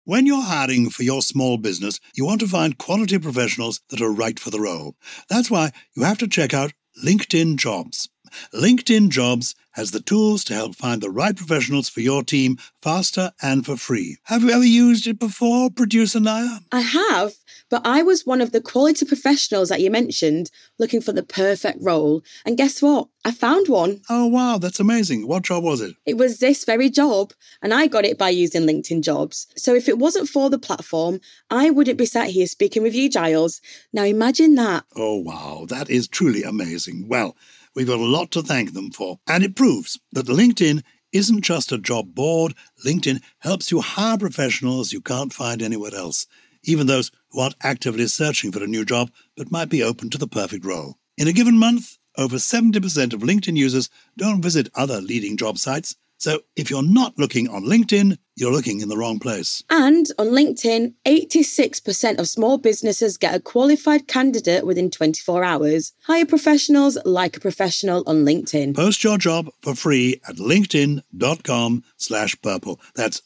When you're hiring for your small business, you want to find quality professionals that are right for the role. That's why you have to check out LinkedIn Jobs. LinkedIn Jobs has the tools to help find the right professionals for your team faster and for free. Have you ever used it before, Producer Naya? I have, but I was one of the quality professionals that you mentioned looking for the perfect role. And guess what? I found one. Oh, wow, that's amazing. What job was it? It was this very job, and I got it by using LinkedIn Jobs. So if it wasn't for the platform, I wouldn't be sat here speaking with you, Giles. Now imagine that. Oh, wow, that is truly amazing. Well, we've got a lot to thank them for. And it proves that LinkedIn isn't just a job board. LinkedIn helps you hire professionals you can't find anywhere else, even those who aren't actively searching for a new job but might be open to the perfect role. In a given month, over 70% of LinkedIn users don't visit other leading job sites. So if you're not looking on LinkedIn, you're looking in the wrong place. And on LinkedIn, 86% of small businesses get a qualified candidate within 24 hours. Hire professionals like a professional on LinkedIn. Post your job for free at linkedin.com/purple. That's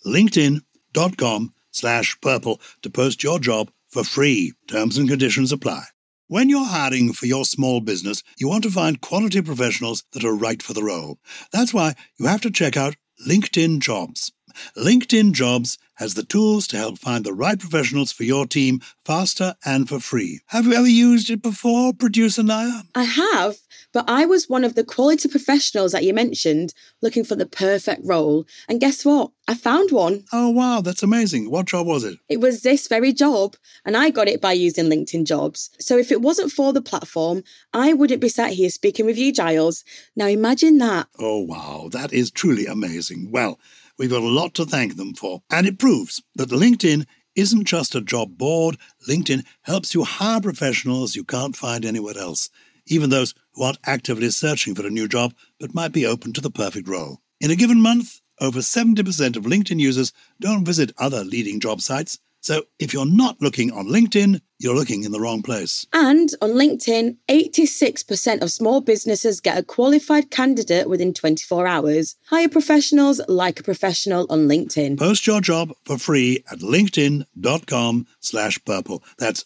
linkedin.com/purple to post your job for free. Terms and conditions apply. When you're hiring for your small business, you want to find quality professionals that are right for the role. That's why you have to check out LinkedIn Jobs. LinkedIn Jobs has the tools to help find the right professionals for your team faster and for free. Have you ever used it before, Producer Naya? I have, but I was one of the quality professionals that you mentioned looking for the perfect role. And guess what? I found one. Oh, wow, that's amazing. What job was it? It was this very job, and I got it by using LinkedIn Jobs. So if it wasn't for the platform, I wouldn't be sat here speaking with you, Giles. Now imagine that. Oh, wow, that is truly amazing. Well, we've got a lot to thank them for. And it proves that LinkedIn isn't just a job board. LinkedIn helps you hire professionals you can't find anywhere else, even those who aren't actively searching for a new job but might be open to the perfect role. In a given month, over 70% of LinkedIn users don't visit other leading job sites. So if you're not looking on LinkedIn, you're looking in the wrong place. And on LinkedIn, 86% of small businesses get a qualified candidate within 24 hours. Hire professionals like a professional on LinkedIn. Post your job for free at linkedin.com/purple. That's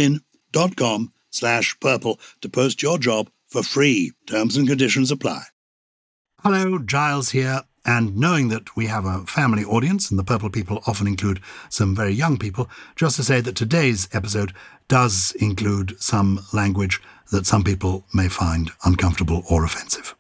linkedin.com/purple to post your job for free. Terms and conditions apply. Hello, Giles here. And knowing that we have a family audience, and the Purple people often include some very young people, just to say that today's episode does include some language that some people may find uncomfortable or offensive.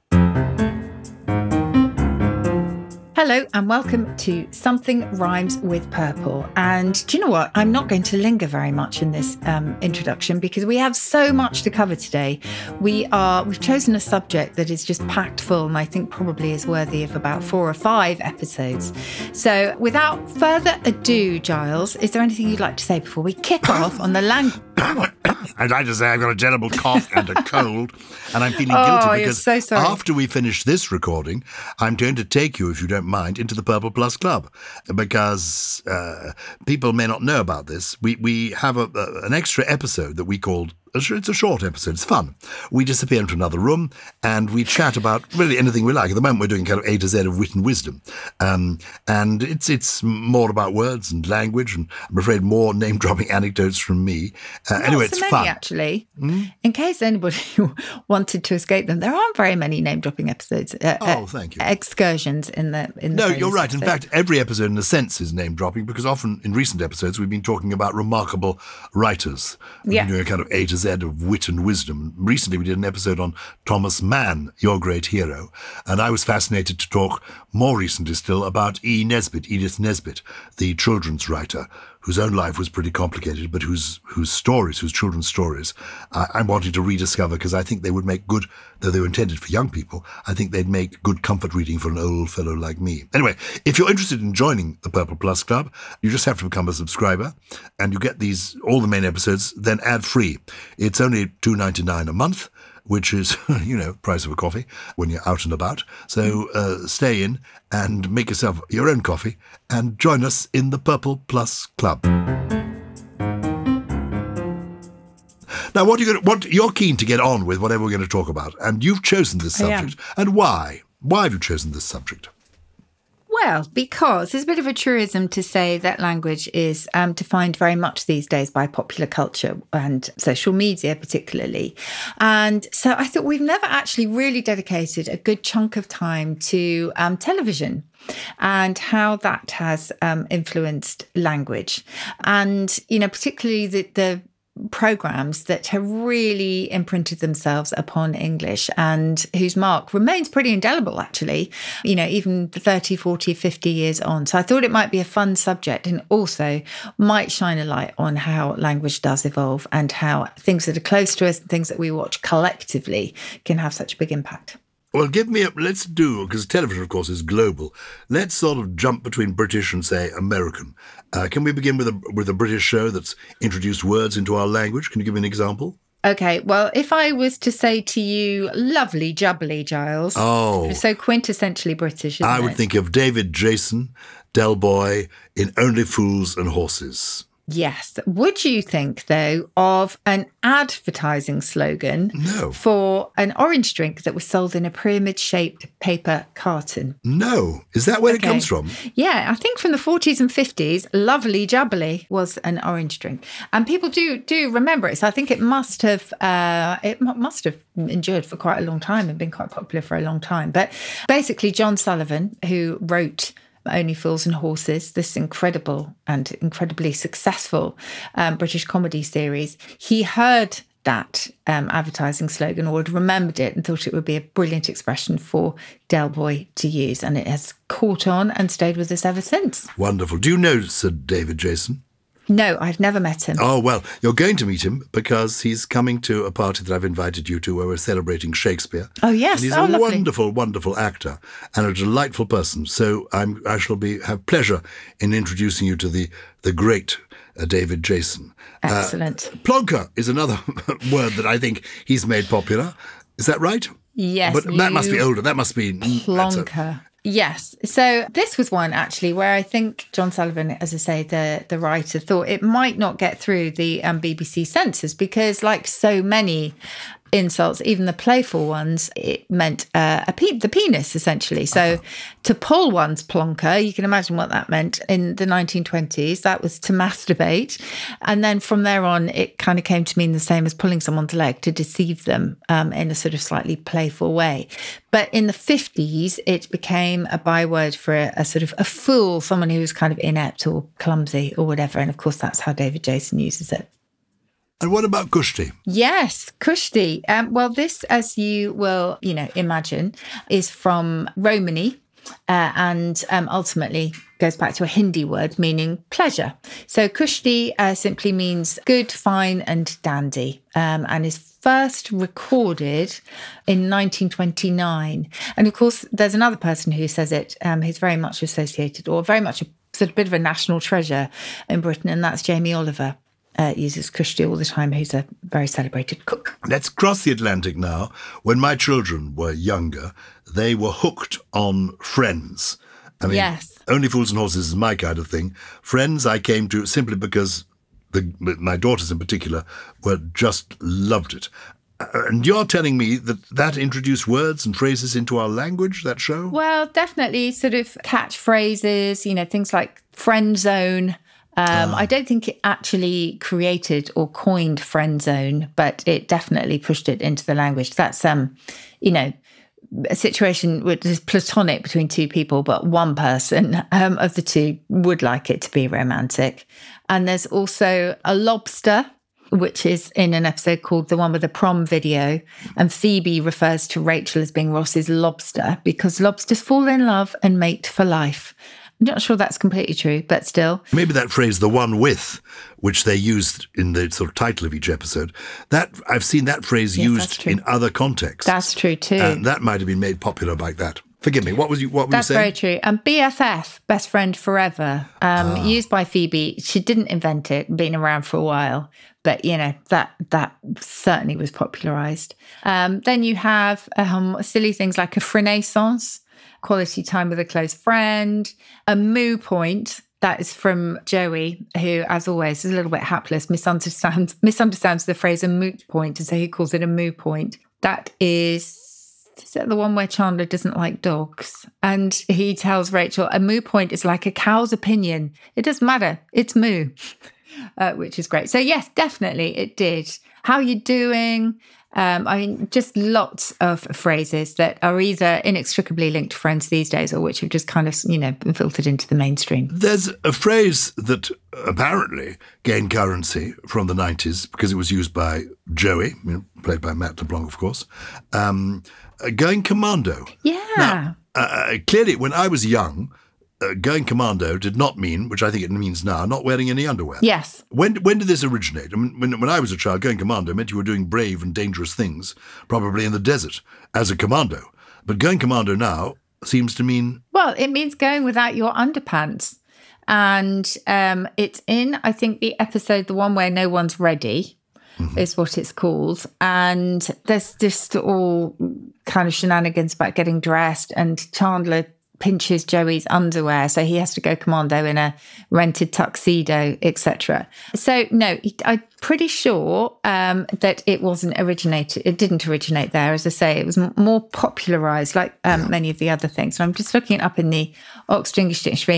Hello and welcome to Something Rhymes with Purple. And do you know what? I'm not going to linger very much in this introduction because we have so much to cover today. We've chosen a subject that is just packed full and I think probably is worthy of about 4 or 5 episodes. So without further ado, Giles, is there anything you'd like to say before we kick off on the language? I'd like to say I've got a terrible cough and a cold, and I'm feeling guilty because so sorry. After we finish this recording, I'm going to take you, if you don't mind, into the Purple Plus Club, because people may not know about this. We have an extra episode that we called. It's a short episode. It's fun. We disappear into another room and we chat about really anything we like. At the moment, we're doing kind of A to Z of wit and wisdom. And it's more about words and language, and I'm afraid more name-dropping anecdotes from me. Anyway, it's fun. Actually. In case anybody wanted to escape them, there aren't very many name-dropping episodes. Thank you. Excursions in the No, you're right. episode. In fact, every episode, in a sense, is name-dropping because often in recent episodes, we've been talking about remarkable writers. We've been doing a kind of A to Z of wit and wisdom. Recently, we did an episode on Thomas Mann, your great hero, and I was fascinated to talk more recently still about Edith Nesbit, the children's writer, whose own life was pretty complicated, but whose children's stories, I'm wanting to rediscover because I think they would make good, though they were intended for young people, I think they'd make good comfort reading for an old fellow like me. Anyway, if you're interested in joining the Purple Plus Club, you just have to become a subscriber, and you get all the main episodes, then ad-free. It's only $2.99 a month, which is, price of a coffee when you're out and about. So stay in and make yourself your own coffee and join us in the Purple Plus Club. Now, you're keen to get on with whatever we're going to talk about, and you've chosen this subject. And why? Why have you chosen this subject? Well, because there's a bit of a truism to say that language is defined very much these days by popular culture and social media particularly. And so I thought we've never actually really dedicated a good chunk of time to television and how that has influenced language. And, particularly the programs that have really imprinted themselves upon English and whose mark remains pretty indelible, actually, even 30, 40, 50 years on. So I thought it might be a fun subject and also might shine a light on how language does evolve and how things that are close to us and things that we watch collectively can have such a big impact. Well, let's do, because television, of course, is global. Let's sort of jump between British and, say, American. Can we begin with a British show that's introduced words into our language? Can you give me an example? Okay, well, if I was to say to you, lovely jubbly, Giles. Oh. It's so quintessentially British, isn't it? I would think of David Jason, Del Boy, in Only Fools and Horses. Yes. Would you think, though, of an advertising slogan for an orange drink that was sold in a pyramid-shaped paper carton? No. Is that where it comes from? Yeah, I think from the 40s and 50s, lovely jubbly was an orange drink. And people do remember it. So I think it must have endured for quite a long time and been quite popular for a long time. But basically, John Sullivan, who wrote Only Fools and Horses, this incredible and incredibly successful British comedy series, he heard that advertising slogan or had remembered it and thought it would be a brilliant expression for Del Boy to use. And it has caught on and stayed with us ever since. Wonderful. Do you know Sir David Jason? No, I've never met him. Oh, well, you're going to meet him because he's coming to a party that I've invited you to where we're celebrating Shakespeare. Oh, yes. And he's lovely. Wonderful, wonderful actor and a delightful person. So I shall have pleasure in introducing you to the great David Jason. Excellent. Plonker is another word that I think he's made popular. Is that right? Yes. But that must be older. That must be... Plonker. Yes. So this was one actually where I think John Sullivan, as I say, the writer, thought it might not get through the BBC censors because, like so many insults, even the playful ones, it meant the penis, essentially. So to pull one's plonker, you can imagine what that meant in the 1920s. That was to masturbate. And then from there on, it kind of came to mean the same as pulling someone's leg, to deceive them in a sort of slightly playful way. But in the 50s, it became a byword for a sort of a fool, someone who was kind of inept or clumsy or whatever. And of course, that's how David Jason uses it. And what about kushti? Yes, kushti. Well, this, as you will, imagine, is from Romany and ultimately goes back to a Hindi word meaning pleasure. So kushti simply means good, fine and dandy and is first recorded in 1929. And of course, there's another person who says it, who's very much associated or very much a sort of bit of a national treasure in Britain, and that's Jamie Oliver. Uses kushti all the time, who's a very celebrated cook. Let's cross the Atlantic now. When my children were younger, they were hooked on Friends. I mean, yes. Only Fools and Horses is my kind of thing. Friends I came to simply because my daughters in particular just loved it. And you're telling me that introduced words and phrases into our language, that show? Well, definitely sort of catchphrases, things like friend zone. I don't think it actually created or coined friend zone, but it definitely pushed it into the language. That's, a situation which is platonic between two people, but one person of the two would like it to be romantic. And there's also a lobster, which is in an episode called The One with the Prom Video. And Phoebe refers to Rachel as being Ross's lobster because lobsters fall in love and mate for life. I'm not sure that's completely true, but still. Maybe that phrase, the one with, which they used in the sort of title of each episode, that I've seen that phrase used in other contexts. That's true too. And that might have been made popular like that. Forgive me, what were you saying? That's very true. And BFF, best friend forever, used by Phoebe. She didn't invent it, been around for a while, but that certainly was popularised. Then you have silly things like a frenaissance, quality time with a close friend, a moo point. That is from Joey, who, as always, is a little bit hapless, misunderstands the phrase a moot point, and so he calls it a moo point. That is Is that the one where Chandler doesn't like dogs? And he tells Rachel, a moo point is like a cow's opinion. It doesn't matter. It's moo, which is great. So yes, definitely it did. How are you doing? Just lots of phrases that are either inextricably linked to Friends these days or which have just kind of, been filtered into the mainstream. There's a phrase that apparently gained currency from the 90s because it was used by Joey, played by Matt LeBlanc, of course, going commando. Yeah. Now, clearly, when I was young, going commando did not mean, which I think it means now, not wearing any underwear. Yes. When did this originate? I mean, when I was a child, going commando meant you were doing brave and dangerous things, probably in the desert, as a commando. But going commando now seems to mean... Well, it means going without your underpants. And it's in, I think, the episode, the one where no one's ready, is what it's called. And there's just all kind of shenanigans about getting dressed, and Chandler pinches Joey's underwear, so he has to go commando in a rented tuxedo, etc. So no, I'm pretty sure that it didn't originate there. As I say, it was more popularized, like many of the other things. So I'm just looking it up in the Oxford English Dictionary.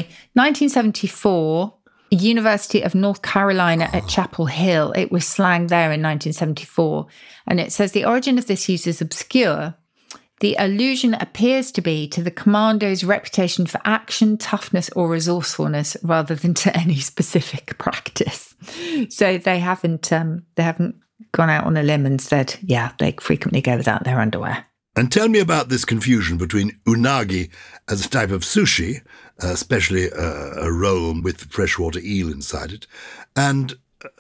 1974, University of North Carolina at Chapel Hill. It was slang there in 1974, and it says the origin of this use is obscure. The allusion appears to be to the commando's reputation for action, toughness, or resourcefulness, rather than to any specific practice. So they haven't gone out on a limb and said, yeah, they frequently go without their underwear. And tell me about this confusion between unagi as a type of sushi, especially a roll with freshwater eel inside it, and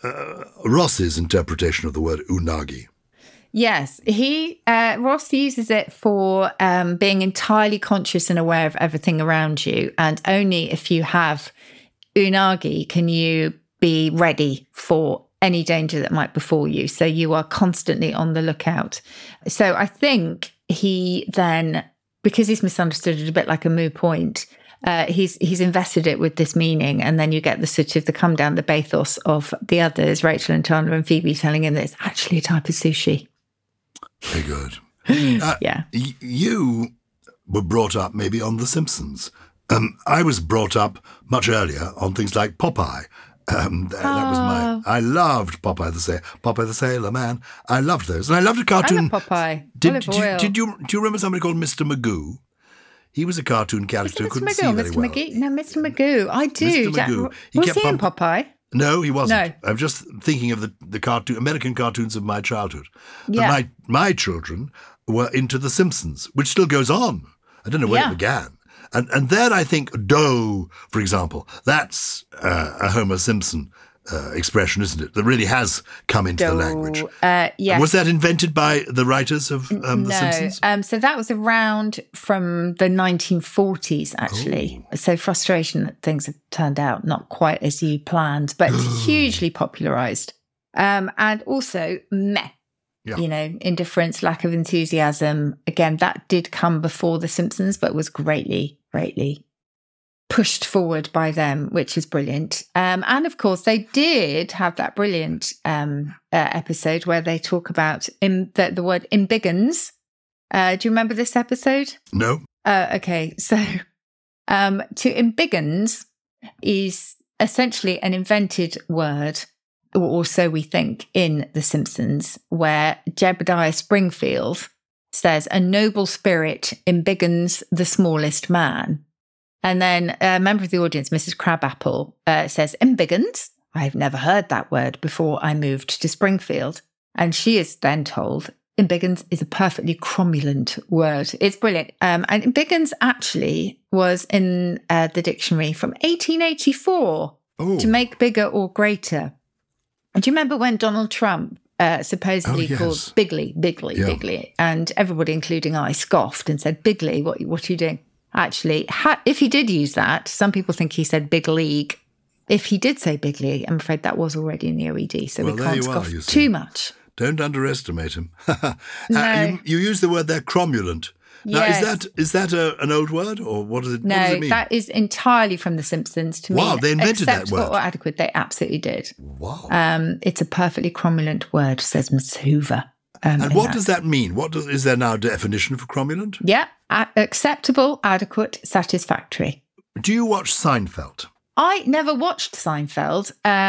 Ross's interpretation of the word unagi. Yes, Ross uses it for being entirely conscious and aware of everything around you. And only if you have unagi can you be ready for any danger that might befall you. So you are constantly on the lookout. So I think he then, because he's misunderstood it a bit like a moo point, he's invested it with this meaning, and then you get the sort of the come down the bathos of the others, Rachel and Chandler and Phoebe, telling him that it's actually a type of sushi. Very good. Yeah. You were brought up maybe on The Simpsons. I was brought up much earlier on things like Popeye. That was I loved Popeye the Sailor Man. I loved those. And I loved a cartoon. I love Popeye. Do you remember somebody called Mr. Magoo? He was a cartoon character who couldn't see very well. Mr. Magoo. I do. Mr. Magoo. Was he in Popeye? No, he wasn't. No. I'm just thinking of the American cartoons of my childhood. Yeah. But my children were into The Simpsons, which still goes on. I don't know when it began. And then I think dough, for example, that's a Homer Simpson expression, isn't it? That really has come into the language. Yes. Was that invented by the writers of The Simpsons? So that was around from the 1940s, actually. Oh. So frustration that things have turned out not quite as you planned, but hugely popularised. And also meh. Yeah. Indifference, lack of enthusiasm. Again, that did come before The Simpsons, but was greatly, greatly pushed forward by them, which is brilliant. And of course, they did have that brilliant episode where they talk about the word embiggens. Do you remember this episode? No. Okay, so to embiggens is essentially an invented word, or so we think, in The Simpsons, where Jebediah Springfield says, a noble spirit embiggens the smallest man. And then a member of the audience, Mrs. Crabapple, says, embiggens? I've never heard that word before I moved to Springfield. And she is then told, embiggens is a perfectly cromulent word. It's brilliant. And embiggens actually was in the dictionary from 1884 to make bigger or greater. Do you remember when Donald Trump supposedly called Bigley, and everybody, including I, scoffed and said, Bigley, what are you doing? Actually, if he did use that, some people think he said big league. If he did say big league, I'm afraid that was already in the OED, so we can't scoff too much. Don't underestimate him. No. You use the word there, cromulent. Now, yes. is that an old word, or what does it No, what does it mean? That is entirely from The Simpsons to me. Wow, they invented that word. Or adequate, they absolutely did. Wow. It's a perfectly cromulent word, says Miss Hoover. And what does that mean? Is there now a definition for cromulent? Yeah, acceptable, adequate, satisfactory. Do you watch Seinfeld? I never watched Seinfeld,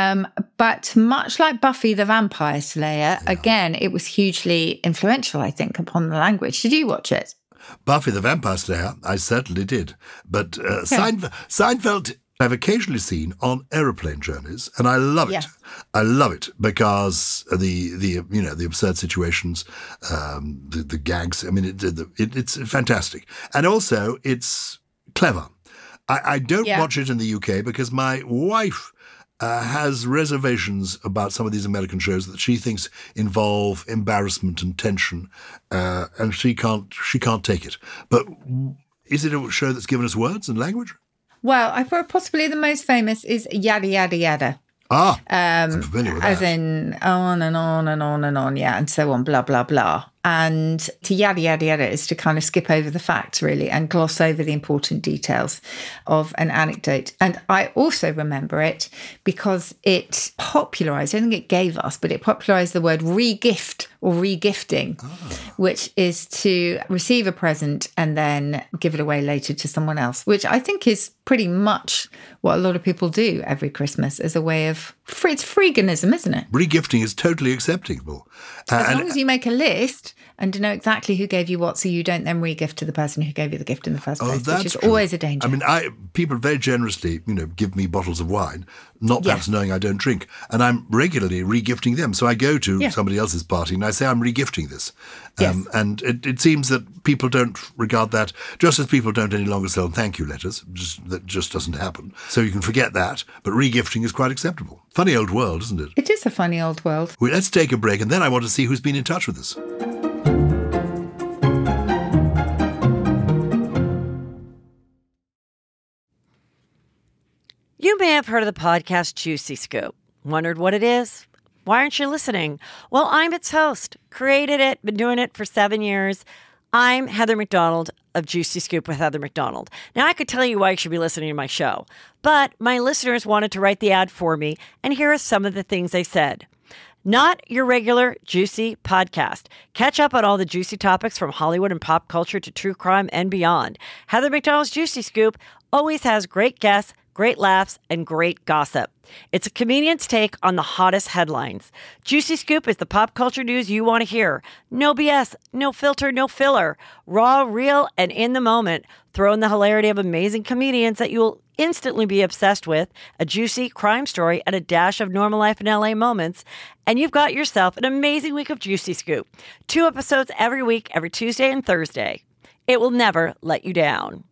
but much like Buffy the Vampire Slayer, again, it was hugely influential, I think, upon the language. Did you watch it? Buffy the Vampire Slayer, I certainly did. But Seinfeld I've occasionally seen on aeroplane journeys, and I love it. Yes. I love it because the absurd situations, the gags. I mean, it's fantastic, and also it's clever. I don't watch it in the UK because my wife has reservations about some of these American shows that she thinks involve embarrassment and tension, and she can't take it. But is it a show that's given us words and language? Well, I thought possibly the most famous is Yada Yada Yada. I'm familiar with that. As in on and on and on and on, and so on, blah, blah, blah. And to yada, yada, yada is to kind of skip over the facts, really, and gloss over the important details of an anecdote. And I also remember it because it popularised, I don't think it gave us, but it popularised the word re-gift or re-gifting, which is to receive a present and then give it away later to someone else, which I think is pretty much what a lot of people do every Christmas as a way of, it's freeganism, isn't it? Re-gifting is totally acceptable. As long as you make a list and to know exactly who gave you what, so you don't then re-gift to the person who gave you the gift in the first place, which is always a danger. I mean, people very generously, give me bottles of wine, not perhaps knowing I don't drink, and I'm regularly re-gifting them. So I go to somebody else's party and I say, I'm re-gifting this. And it seems that people don't regard that, just as people don't any longer sell thank you letters. That just doesn't happen. So you can forget that, but re-gifting is quite acceptable. Funny old world, isn't it? It is a funny old world. Well, let's take a break, and then I want to see who's been in touch with us. You may have heard of the podcast Juicy Scoop. Wondered what it is? Why aren't you listening? Well, I'm its host. Created it, been doing it for 7 years. I'm Heather McDonald of Juicy Scoop with Heather McDonald. Now, I could tell you why you should be listening to my show, but my listeners wanted to write the ad for me, and here are some of the things they said. Not your regular juicy podcast. Catch up on all the juicy topics from Hollywood and pop culture to true crime and beyond. Heather McDonald's Juicy Scoop always has great guests, great laughs, and great gossip. It's a comedian's take on the hottest headlines. Juicy Scoop is the pop culture news you want to hear. No BS, no filter, no filler. Raw, real, and in the moment. Throw in the hilarity of amazing comedians that you'll instantly be obsessed with, a juicy crime story, and a dash of normal life in LA moments, and you've got yourself an amazing week of Juicy Scoop. 2 episodes every week, every Tuesday and Thursday. It will never let you down.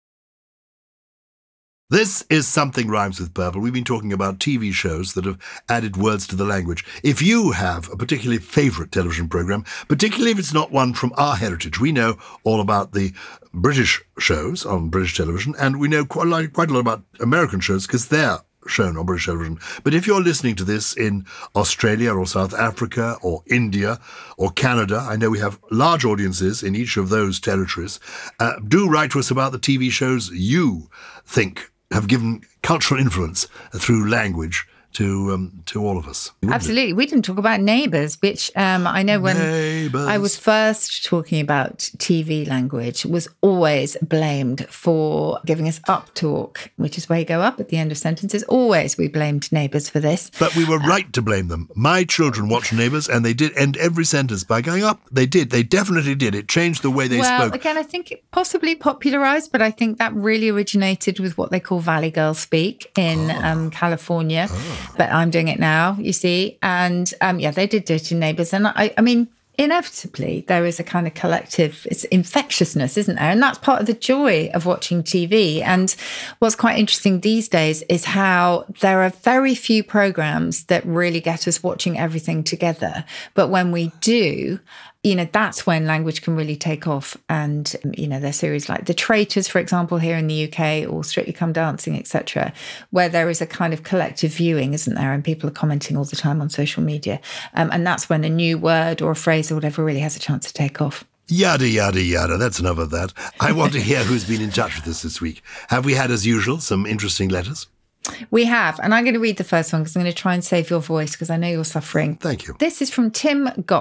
This is Something Rhymes with Purple. We've been talking about TV shows that have added words to the language. If you have a particularly favourite television programme, particularly if it's not one from our heritage, we know all about the British shows on British television, and we know quite a lot about American shows because they're shown on British television. But if you're listening to this in Australia or South Africa or India or Canada, I know we have large audiences in each of those territories, do write to us about the TV shows you think have given cultural influence through language to all of us. Absolutely. We didn't talk about Neighbours, which I know when I was first talking about TV language was always blamed for giving us uptalk, which is where you go up at the end of sentences. Always we blamed Neighbours for this. But we were right to blame them. My children watched Neighbours and they did end every sentence by going up. They did. They definitely did. It changed the way they spoke. Well, again, I think it possibly popularised, but I think that really originated with what they call Valley Girl speak in California. But I'm doing it now, you see. And they did do it in Neighbours. And I mean, inevitably, there is a kind of collective, it's infectiousness, isn't there? And that's part of the joy of watching TV. And what's quite interesting these days is how there are very few programs that really get us watching everything together. But when we do, that's when language can really take off. And, there's series like The Traitors, for example, here in the UK, or Strictly Come Dancing, etc., where there is a kind of collective viewing, isn't there? And people are commenting all the time on social media. And that's when a new word or a phrase or whatever really has a chance to take off. Yada, yada, yada. That's enough of that. I want to hear who's been in touch with us this week. Have we had, as usual, some interesting letters? We have, and I'm going to read the first one because I'm going to try and save your voice because I know you're suffering. Thank you. This is from Tim Goss.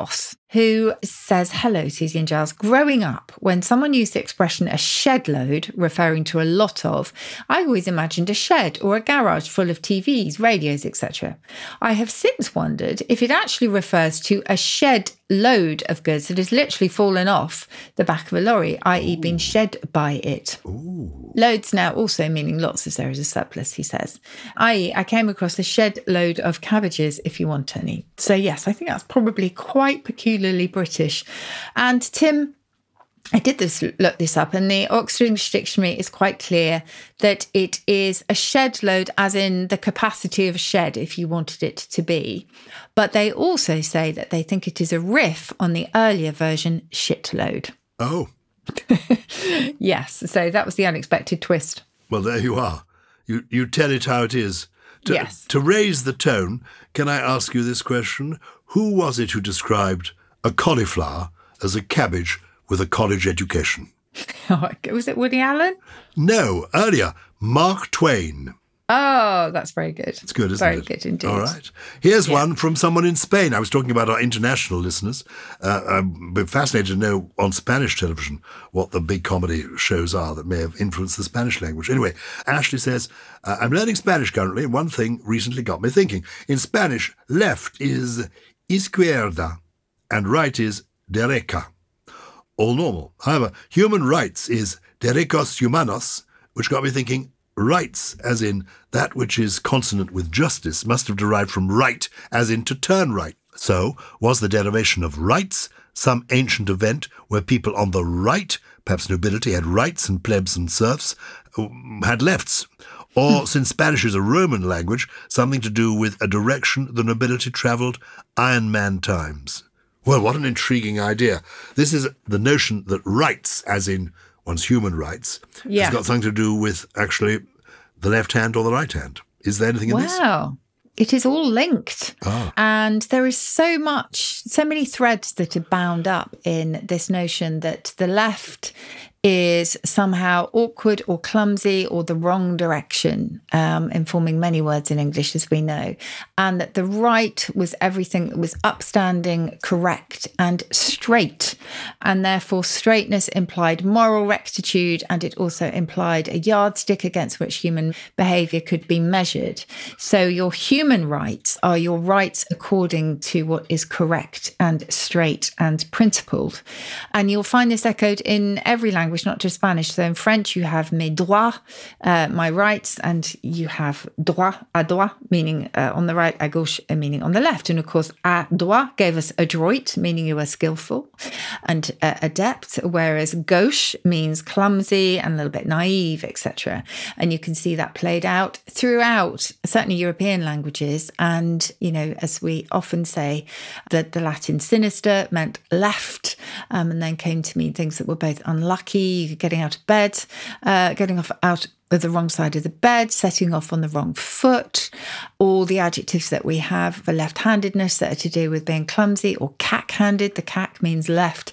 who says, hello, Susie and Giles. Growing up, when someone used the expression a shed load, referring to a lot of, I always imagined a shed or a garage full of TVs, radios, etc. I have since wondered if it actually refers to a shed load of goods that has literally fallen off the back of a lorry, i.e. been shed by it. Ooh. Loads now also meaning lots as there is a surplus, he says. I came across a shed load of cabbages if you want any. So yes, I think that's probably quite peculiarly British. And Tim, I did look this up, and the Oxford English Dictionary is quite clear that it is a shed load as in the capacity of a shed, if you wanted it to be. But they also say that they think it is a riff on the earlier version shitload. Oh. Yes, so that was the unexpected twist. Well, there you are. You tell it how it is. Yes. To raise the tone, can I ask you this question? Who was it who described a cauliflower as a cabbage with a college education? Was it Woody Allen? No, earlier, Mark Twain. Oh, that's very good. It's good, isn't it? Very good indeed. All right. Here's one from someone in Spain. I was talking about our international listeners. I'm fascinated to know on Spanish television what the big comedy shows are that may have influenced the Spanish language. Anyway, Ashley says, I'm learning Spanish currently, and one thing recently got me thinking. In Spanish, left is izquierda and right is derecha. All normal. However, human rights is derechos humanos, which got me thinking, rights, as in that which is consonant with justice, must have derived from right, as in to turn right. So, was the derivation of rights some ancient event where people on the right, perhaps nobility, had rights and plebs and serfs, had lefts? Or, since Spanish is a Roman language, something to do with a direction the nobility travelled Iron Man times? Well, what an intriguing idea. This is the notion that rights, as in one's human rights, has got something to do with actually the left hand or the right hand. Is there anything in this? Wow. It is all linked. Ah. And there is so many threads that are bound up in this notion that the left is somehow awkward or clumsy or the wrong direction, informing many words in English, as we know, and that the right was everything that was upstanding, correct, and straight. And therefore, straightness implied moral rectitude, and it also implied a yardstick against which human behaviour could be measured. So your human rights are your rights according to what is correct and straight and principled. And you'll find this echoed in every language, not just Spanish. So in French, you have mes droits, my rights, and you have droit, à droit, meaning on the right, à gauche, meaning on the left. And of course, à droit gave us adroit, meaning you were skillful and adept, whereas gauche means clumsy and a little bit naive, etc. And you can see that played out throughout, certainly European languages. And, you know, as we often say, that the Latin sinister meant left, and then came to mean things that were both unlucky, getting out of bed, getting off out of the wrong side of the bed, setting off on the wrong foot, all the adjectives that we have for left-handedness that are to do with being clumsy or cack-handed. The cack means left.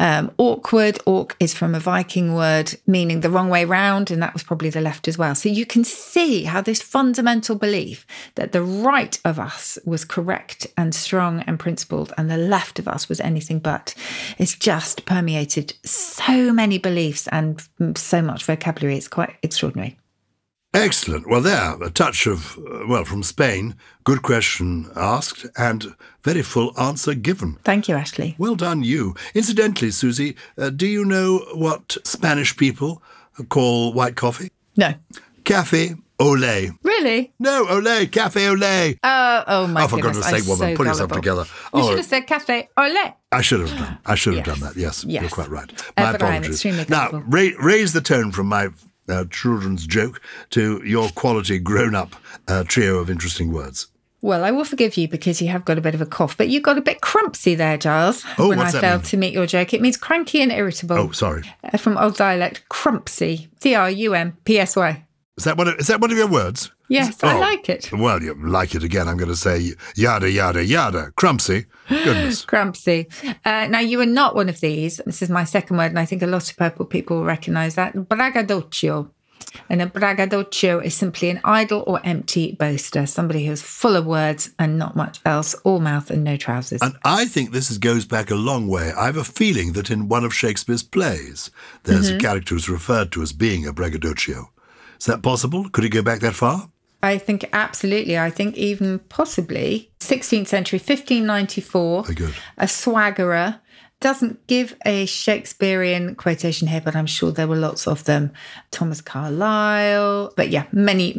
Awkward, awk is from a Viking word meaning the wrong way round, and that was probably the left as well. So you can see how this fundamental belief that the right of us was correct and strong and principled and the left of us was anything but, it's just permeated so many beliefs and so much vocabulary. It's quite extraordinary. Excellent. Well, there, a touch of, from Spain. Good question asked and very full answer given. Thank you, Ashley. Well done, you. Incidentally, Susie, do you know what Spanish people call white coffee? No. Café au lait. Really? No, au lait, café au lait. Oh my goodness. For goodness sake, woman, put yourself together. You should have said café au lait. I should have done. I should have done that. Yes, you're quite right. My but I'm apologies. extremely Now, raise the tone from my children's joke to your quality grown-up trio of interesting words. Well, I will forgive you because you have got a bit of a cough, but you got a bit crumpsy there, Giles, when I failed to meet your joke. It means cranky and irritable. Oh, sorry. From old dialect, crumpsy, C-R-U-M-P-S-Y. Is that one of your words? Yes, I like it. Well, you like it again. I'm going to say yada, yada, yada. Crumpsy. Goodness. Crumpsy. Now, you are not one of these. This is my second word, and I think a lot of purple people will recognise that. Braggadocio. And a braggadocio is simply an idle or empty boaster, somebody who's full of words and not much else, all mouth and no trousers. And I think this goes back a long way. I have a feeling that in one of Shakespeare's plays, there's a character who's referred to as being a braggadocio. Is that possible? Could it go back that far? I think absolutely. I think even possibly 16th century, 1594, a swaggerer. Doesn't give a Shakespearean quotation here, but I'm sure there were lots of them. Thomas Carlyle, but yeah, many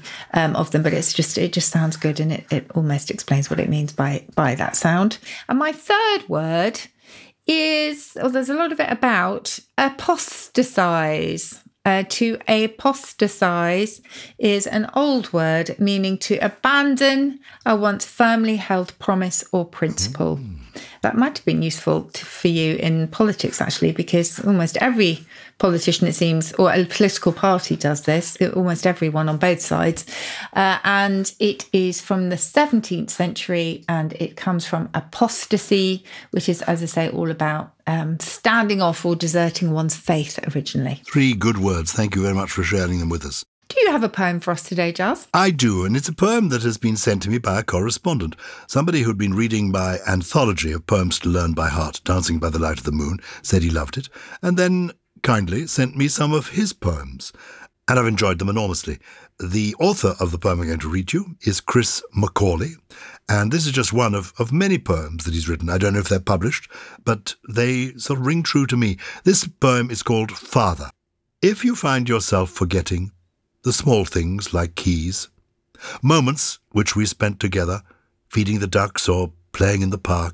of them. But it just sounds good, and it almost explains what it means by that sound. And my third word is, there's a lot of it about apostatize. To apostatize is an old word meaning to abandon a once firmly held promise or principle. That might have been useful for you in politics, actually, because almost every politician, it seems, or a political party does this, almost everyone on both sides. And it is from the 17th century, and it comes from apostasy, which is, as I say, all about standing off or deserting one's faith originally. 3 good words. Thank you very much for sharing them with us. Do you have a poem for us today, Giles? I do, and it's a poem that has been sent to me by a correspondent, somebody who'd been reading my anthology of poems to learn by heart, Dancing by the Light of the Moon, said he loved it, and then kindly sent me some of his poems, and I've enjoyed them enormously. The author of the poem I'm going to read you is Chris Macaulay, and this is just one of many poems that he's written. I don't know if they're published, but they sort of ring true to me. This poem is called Father. If you find yourself forgetting the small things like keys, moments which we spent together, feeding the ducks or playing in the park,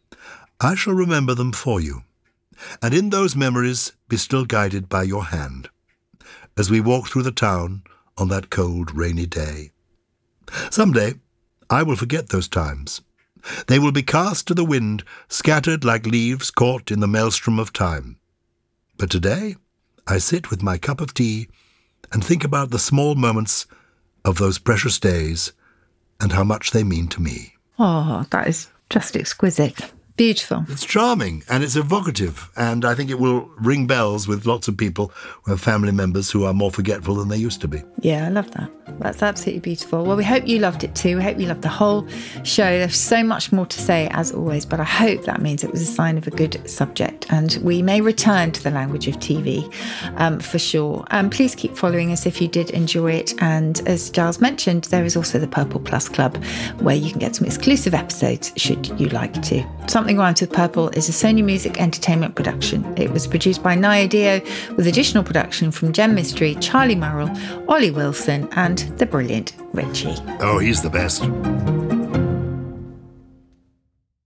I shall remember them for you, and in those memories be still guided by your hand, as we walk through the town on that cold, rainy day. Someday I will forget those times. They will be cast to the wind, scattered like leaves caught in the maelstrom of time. But today I sit with my cup of tea and think about the small moments of those precious days and how much they mean to me. Oh, that is just exquisite. Beautiful. It's charming and it's evocative, and I think it will ring bells with lots of people who have family members who are more forgetful than they used to be. Yeah, I love that. That's absolutely beautiful. Well, we hope you loved it too. We hope you loved the whole show. There's so much more to say, as always, but I hope that means it was a sign of a good subject, and we may return to the language of TV for sure. Please keep following us if you did enjoy it, and as Giles mentioned, there is also the Purple Plus Club, where you can get some exclusive episodes should you like to. Something Rhymes with Purple is a Sony Music Entertainment production. It was produced by Naya Dio, with additional production from Jem Mystery, Charlie Murrell, Ollie Wilson, and the brilliant Richie. Oh, he's the best.